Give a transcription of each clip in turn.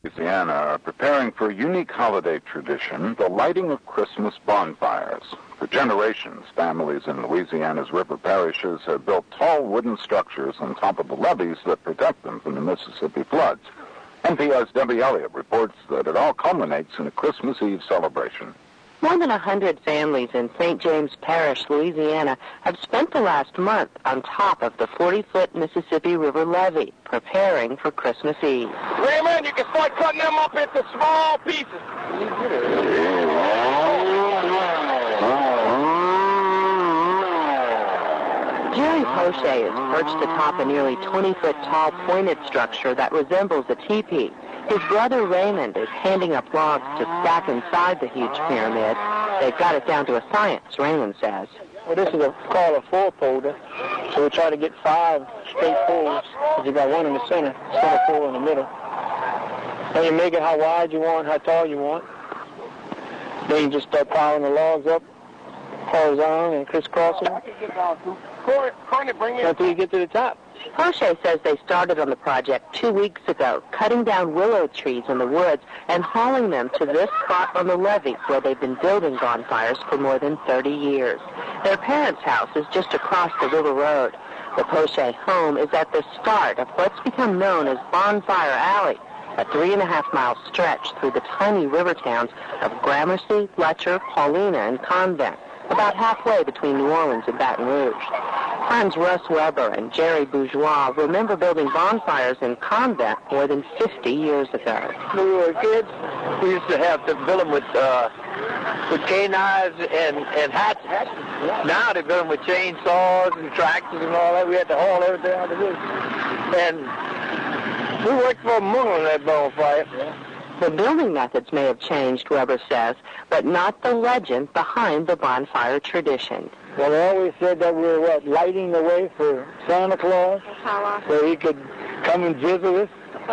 Louisiana are preparing for a unique holiday tradition, the lighting of Christmas bonfires. For generations, families in Louisiana's river parishes have built tall wooden structures on top of the levees that protect them from the Mississippi floods. NPR's Debbie Elliott reports that it all culminates in a Christmas Eve celebration. More than 100 families in St. James Parish, Louisiana, have spent the last month on top of the 40-foot Mississippi River levee, preparing for Christmas Eve. Raymond, you can start cutting them up into small pieces. Jerry Poche is perched atop a nearly 20-foot tall pointed structure that resembles a teepee. His brother Raymond is handing up logs to stack inside the huge pyramid. They've got it down to a science, Raymond says. Well, this is called a four-polder, so we try to get 5 straight poles, because you got one in the center pole in the middle. And you make it how wide you want, how tall you want. Then you just start piling the logs up, horizontal and crisscrossing, until you get to the top. Poche says they started on the project 2 weeks ago, cutting down willow trees in the woods and hauling them to this spot on the levee where they've been building bonfires for more than 30 years. Their parents' house is just across the river road. The Poche home is at the start of what's become known as Bonfire Alley, a 3.5-mile stretch through the tiny river towns of Gramercy, Letcher, Paulina, and Convent, about halfway between New Orleans and Baton Rouge. Friends Russ Weber and Jerry Bourgeois remember building bonfires in Convent more than 50 years ago. When we were kids, we used to have to build them with K-knives and hatchets. Now they build them with chainsaws and tractors and all that. We had to haul everything out of this. And we worked for a month on that bonfire. The building methods may have changed, Weber says, but not the legend behind the bonfire tradition. Well, they always said that we were, lighting the way for Santa Claus, so he could come and visit us.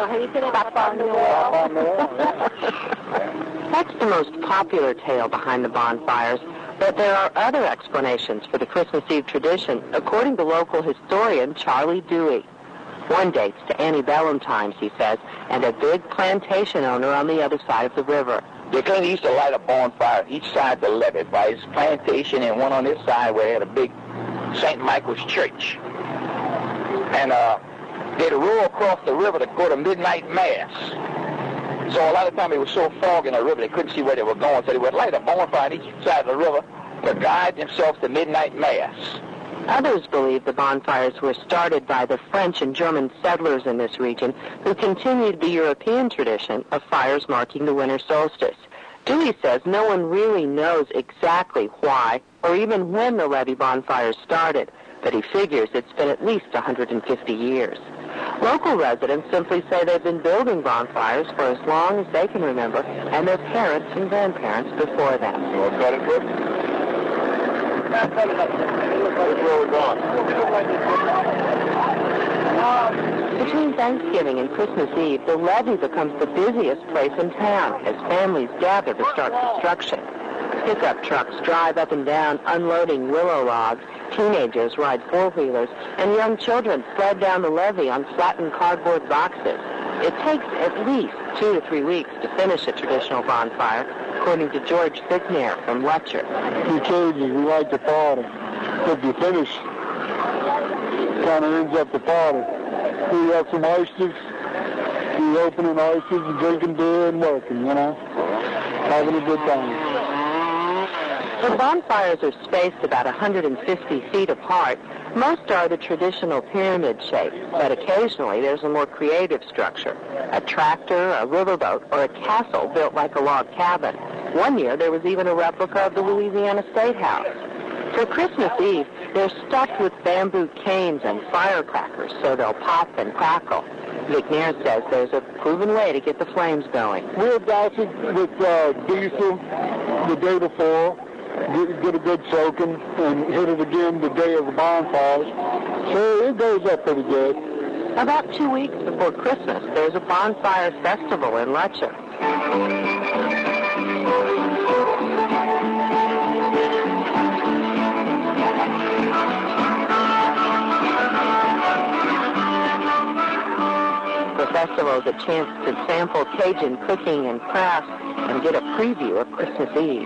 That's the most popular tale behind the bonfires, but there are other explanations for the Christmas Eve tradition, according to local historian Charlie Dewey. One dates to antebellum times, he says, and a big plantation owner on the other side of the river. They used to light a bonfire each side of the levee by his plantation and one on this side where they had a big St. Michael's church. And they'd row across the river to go to midnight mass. So a lot of times it was so foggy in the river they couldn't see where they were going, so they would light a bonfire on each side of the river to guide themselves to midnight mass. Others believe the bonfires were started by the French and German settlers in this region who continued the European tradition of fires marking the winter solstice. Dewey says no one really knows exactly why or even when the levee bonfires started, but he figures it's been at least 150 years. Local residents simply say they've been building bonfires for as long as they can remember, and their parents and grandparents before them. You want to cut it, Chris? Between Thanksgiving and Christmas Eve, the levee becomes the busiest place in town as families gather to start construction. Pickup trucks drive up and down, unloading willow logs. Teenagers ride four-wheelers, and young children sled down the levee on flattened cardboard boxes. It takes at least 2 to 3 weeks to finish a traditional bonfire, according to George Thicnair from Letcher. The cages, we like to party. If you finish, kind of ends up the party. We have some oysters, we opening oysters and drinking beer and working, having a good time. The bonfires are spaced about 150 feet apart. Most are the traditional pyramid shape, but occasionally there's a more creative structure, a tractor, a riverboat, or a castle built like a log cabin. One year there was even a replica of the Louisiana State House. For Christmas Eve, they're stuffed with bamboo canes and firecrackers so they'll pop and crackle. McNair says there's a proven way to get the flames going. We'll douse it with diesel the day before, get a good soaking, and hit it again the day of the bonfires. So it goes up pretty good. About 2 weeks before Christmas, there's a bonfire festival in Letcher. festival is a chance to sample Cajun cooking and crafts and get a preview of Christmas Eve.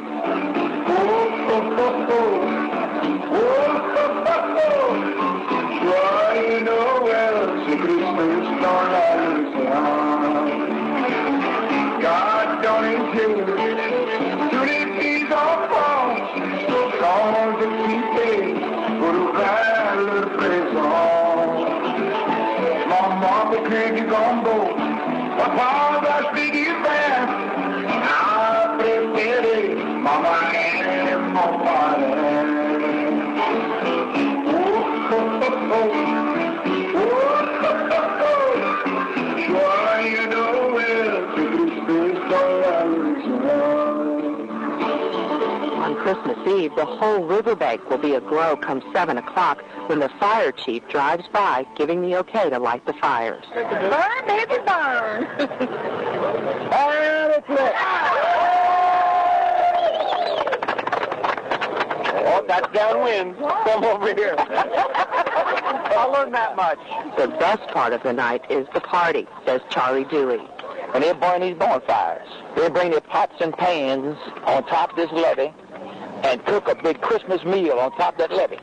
God don't intend to leave these all fall. Songs that keep days for the battle praise on. My mama pig is on board. My father speak is fast. I prepare it, mama and mama. Sure you know well. On Christmas Eve, the whole riverbank will be aglow come 7 o'clock when the fire chief drives by, giving the okay to light the fires. Burn, baby, burn. And it's lit. Oh, that's downwind. Come over here. I learned that much. The best part of the night is the party, says Charlie Dewey. When they burn these bonfires, they bring their pots and pans on top of this levee and cook a big Christmas meal on top of that levee.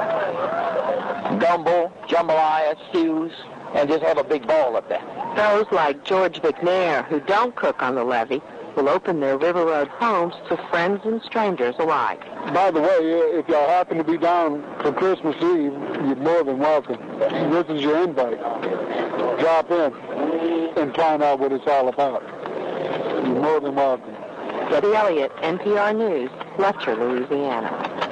Gumbo, jambalaya, stews, and just have a big ball up there. Those like George McNair, who don't cook on the levee, will open their River Road homes to friends and strangers alike. By the way, if y'all happen to be down for Christmas Eve, you're more than welcome. This is your invite. Drop in and find out what it's all about. You're more than welcome. Debbie Elliott, NPR News, Fletcher, Louisiana.